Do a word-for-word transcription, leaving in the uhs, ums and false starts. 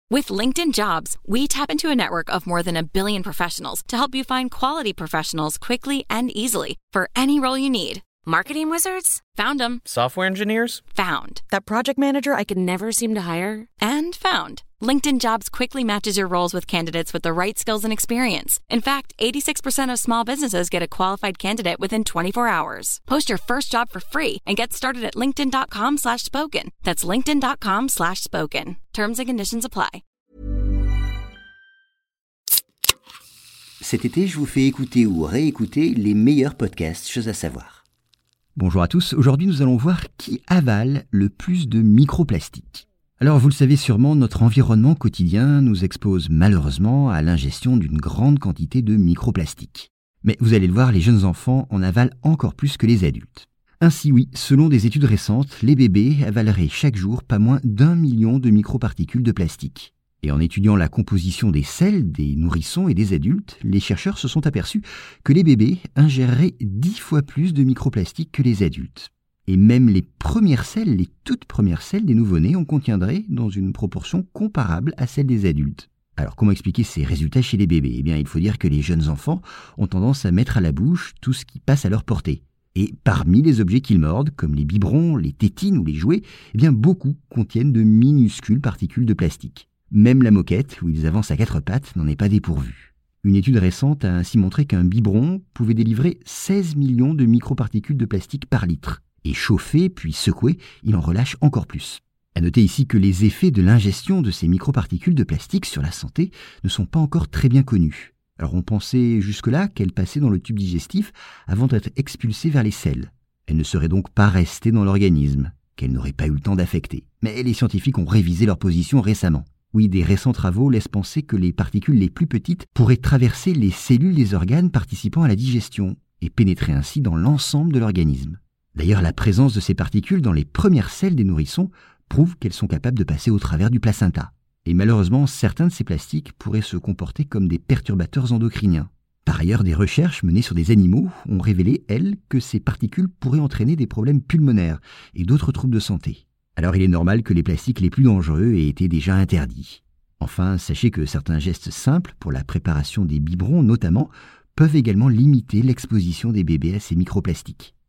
With LinkedIn Jobs, we tap into a network of more than a billion professionals to help you find quality professionals quickly and easily for any role you need. Marketing wizards? Found them. Software engineers? Found. That project manager I could never seem to hire? And found. LinkedIn Jobs quickly matches your roles with candidates with the right skills and experience. In fact, eighty-six percent of small businesses get a qualified candidate within twenty-four hours. Post your first job for free and get started at linkedin.com slash spoken. That's linkedin.com slash spoken. Terms and conditions apply. Cet été, je vous fais écouter ou réécouter les meilleurs podcasts Chose à savoir. Bonjour à tous, aujourd'hui nous allons voir qui avale le plus de microplastiques. Alors vous le savez sûrement, notre environnement quotidien nous expose malheureusement à l'ingestion d'une grande quantité de microplastiques. Mais vous allez le voir, les jeunes enfants en avalent encore plus que les adultes. Ainsi oui, selon des études récentes, les bébés avaleraient chaque jour pas moins d'un million de microparticules de plastique. Et en étudiant la composition des selles des nourrissons et des adultes, les chercheurs se sont aperçus que les bébés ingéreraient dix fois plus de microplastiques que les adultes. Et même les premières selles, les toutes premières selles des nouveau-nés en contiendraient dans une proportion comparable à celle des adultes. Alors comment expliquer ces résultats chez les bébés ? Eh bien, il faut dire que les jeunes enfants ont tendance à mettre à la bouche tout ce qui passe à leur portée. Et parmi les objets qu'ils mordent, comme les biberons, les tétines ou les jouets, eh bien beaucoup contiennent de minuscules particules de plastique. Même la moquette, où ils avancent à quatre pattes, n'en est pas dépourvue. Une étude récente a ainsi montré qu'un biberon pouvait délivrer seize millions de microparticules de plastique par litre. Et chauffé puis secoué, il en relâche encore plus. À noter ici que les effets de l'ingestion de ces microparticules de plastique sur la santé ne sont pas encore très bien connus. Alors on pensait jusque-là qu'elles passaient dans le tube digestif avant d'être expulsées vers les selles. Elles ne seraient donc pas restées dans l'organisme, qu'elles n'auraient pas eu le temps d'affecter. Mais les scientifiques ont révisé leur position récemment. Oui, des récents travaux laissent penser que les particules les plus petites pourraient traverser les cellules des organes participant à la digestion et pénétrer ainsi dans l'ensemble de l'organisme. D'ailleurs, la présence de ces particules dans les premières selles des nourrissons prouve qu'elles sont capables de passer au travers du placenta. Et malheureusement, certains de ces plastiques pourraient se comporter comme des perturbateurs endocriniens. Par ailleurs, des recherches menées sur des animaux ont révélé, elles, que ces particules pourraient entraîner des problèmes pulmonaires et d'autres troubles de santé. Alors il est normal que les plastiques les plus dangereux aient été déjà interdits. Enfin, sachez que certains gestes simples pour la préparation des biberons notamment peuvent également limiter l'exposition des bébés à ces microplastiques.